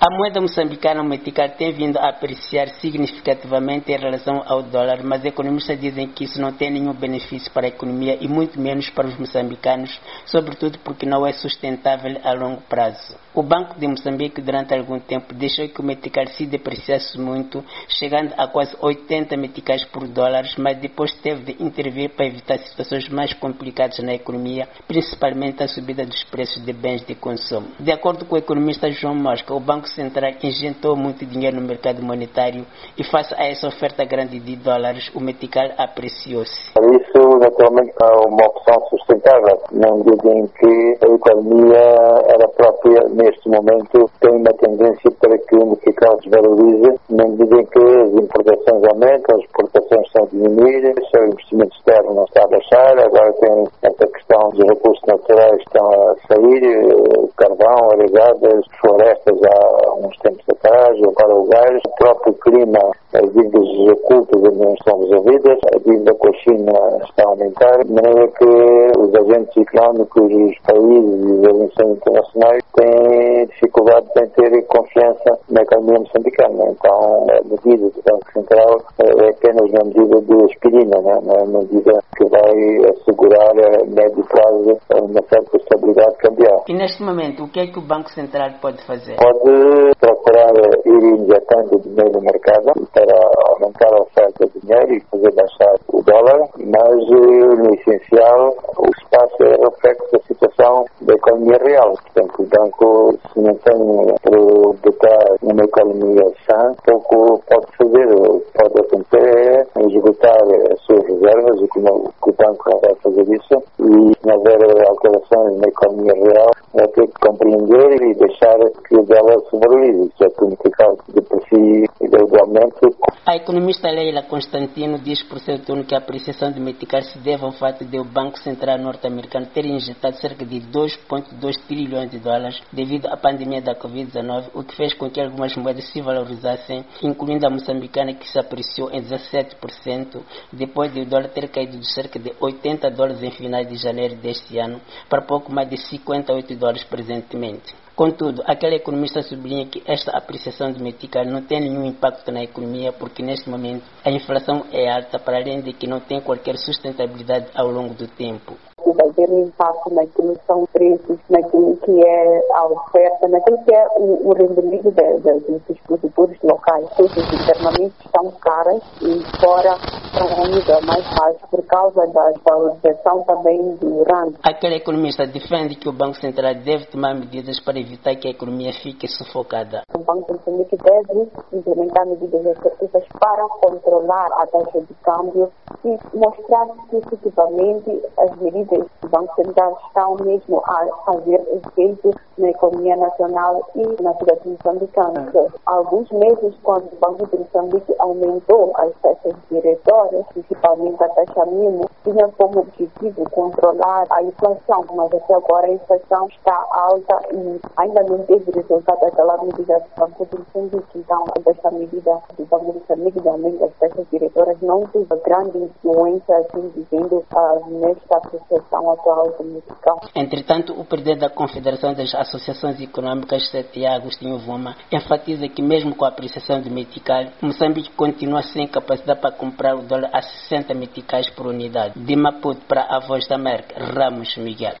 A moeda moçambicana, o metical, tem vindo a apreciar significativamente em relação ao dólar, mas economistas dizem que isso não tem nenhum benefício para a economia e muito menos para os moçambicanos, sobretudo porque não é sustentável a longo prazo. O Banco de Moçambique, durante algum tempo, deixou que o metical se depreciasse muito, chegando a quase 80 meticais por dólar, mas depois teve de intervir para evitar situações mais complicadas na economia, principalmente a subida dos preços de bens de consumo. De acordo com o economista João Mosca, o Banco Central injetou muito dinheiro no mercado monetário e, face a essa oferta grande de dólares, o metical apreciou-se. Isso, naturalmente, é uma opção sustentável, na medida em que a economia, ela própria, neste momento, tem uma tendência para que o metical se valorize, na medida em que as importações aumentam, as exportações estão a diminuir, o investimento externo não está a baixar, agora tem essa questão dos recursos naturais que estão a sair, carvão, arejadas, florestas há uns tempos atrás, agora o gás, o próprio clima, as dívidas ocultas não estão resolvidas, a dívida com a China está a aumentar, de maneira que os agentes económicos, os países e as organizações internacionais têm dificuldade em ter confiança na economia moçambicana. Então, a medida do Banco Central é apenas uma medida de aspirina, não é uma medida que vai assegurar a médio prazo uma certa estabilidade cambial. E neste momento, o que é que o Banco Central pode fazer? Pode procurar ir injetando dinheiro no mercado para aumentar a oferta de dinheiro e fazer baixar o dólar, mas no essencial o espaço é reflexo da situação da economia real. Portanto, o banco, se não tem para botar numa economia sã, pouco pode fazer. Pode acontecer é esgotar as suas reservas, e como o banco não vai fazer isso, e se não houver alterações na economia real, vai ter que compreender e deixar que o dólar se valorize, já que o metical deprecia gradualmente. A economista Leila Constantino diz por seu turno que a apreciação do metical se deve ao fato de o Banco Central norte-americano ter injetado cerca de 2,2 trilhões de dólares devido à pandemia da Covid-19, o que fez com que algumas moedas se valorizassem, incluindo a moçambicana, que se apreciou em 17%, depois de o dólar ter caído de cerca de 80 dólares em finais de janeiro deste ano para pouco mais de 58 dólares presentemente. Contudo, aquele economista sublinha que esta apreciação do metical não tem nenhum impacto na economia porque neste momento a inflação é alta, para além de que não tem qualquer sustentabilidade ao longo do tempo. Vai haver um impacto naquilo que são preços, naquilo que é a oferta, naquilo que é o rendimento dos produtores locais. Coisas internamente estão caras e fora estão ainda mais baixas por causa da valorização também do rand. Aquele economista defende que o Banco Central deve tomar medidas para evitar que a economia fique sufocada. O Banco Central deve implementar medidas efetivas para controlar a taxa de câmbio e mostrar que efetivamente as medidas do Banco Central estão mesmo a fazer efeito na economia nacional e na cidade moçambicana. Há alguns meses, quando o Banco de Moçambique aumentou as taxas diretórias, principalmente a taxa mínima, tinha como objetivo controlar a inflação, mas até agora a inflação está alta e ainda não teve resultado daquela medida do Banco de Moçambique. Então, esta medida do Banco de Moçambique de aumento das taxas diretórias não teve grande influência, assim dizendo, nesta associação atual do metical. Entretanto, o presidente da Confederação das Associações Econômicas, CTA, Agostinho Vuma, enfatiza que mesmo com a apreciação do metical, Moçambique continua sem capacidade para comprar o dólar a 60 meticais por unidade. De Maputo para a Voz da América, Ramos Miguel.